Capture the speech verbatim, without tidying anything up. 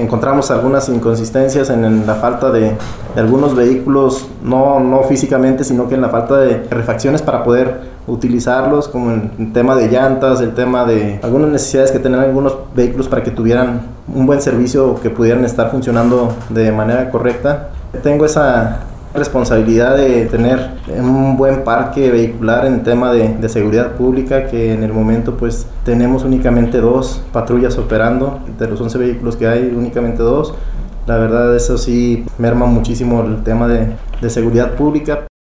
encontramos algunas inconsistencias en, en la falta de, de algunos vehículos, no, no físicamente, sino que en la falta de refacciones para poder utilizarlos, como en el tema de llantas, el tema de algunas necesidades que tenían algunos vehículos para que tuvieran un buen servicio o que pudieran estar funcionando de manera correcta. Tengo esa responsabilidad de tener un buen parque vehicular en tema de, de seguridad pública, que en el momento pues tenemos únicamente dos patrullas operando, de los once vehículos que hay únicamente dos. La verdad eso sí merma muchísimo el tema de, de seguridad pública.